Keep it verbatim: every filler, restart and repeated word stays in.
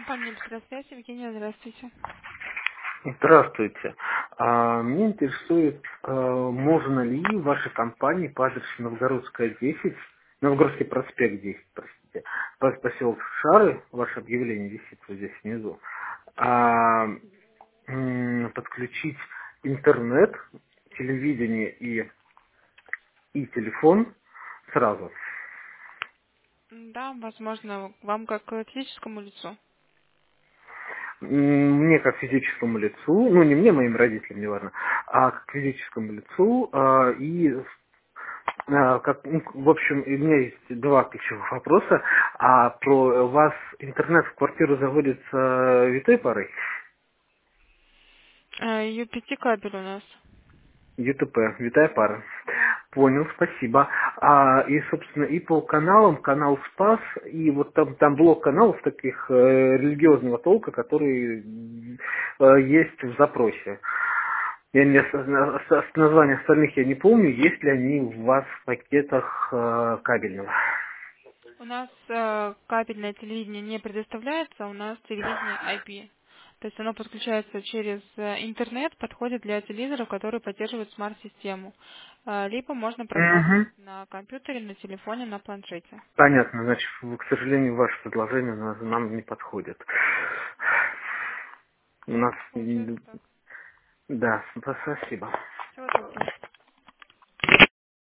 Компания «Быстросвязь», Евгения, здравствуйте. Здравствуйте. А, Меня интересует, а, можно ли в вашей компании по адресу Новгородская десять, Новгородский проспект десять, простите, по- поселок Шары, ваше объявление висит вот здесь внизу, а, м, подключить интернет, телевидение и, и телефон сразу. М, Да, возможно, вам как э, физическому лицу. М, Мне как физическому лицу, ну не мне, моим родителям, неважно, а как физическому лицу, а, и А, как, ну, в общем, у меня есть два ключевых вопроса. А про вас интернет в квартиру заводится витой парой? ю пи ти кабель у нас. ю ти пи, витая пара. Да. Понял, спасибо. А, и, собственно, и по каналам, канал Спас, и вот там, там блок каналов таких э, религиозного толка, которые э, есть в запросе. Я не, с- с- названия остальных я не помню, есть ли они у вас в пакетах э, кабельного. У нас э, кабельное телевидение не предоставляется, у нас телевидение ай пи. То есть оно подключается через э, интернет, подходит для телевизоров, которые поддерживают смарт-систему. Э, либо можно Мгм. просматривать на компьютере, на телефоне, на планшете. Понятно, значит, в- к сожалению, ваше предложение на- нам не подходит. У Да, нас, получается м, так. да, спасибо. Всего доброго.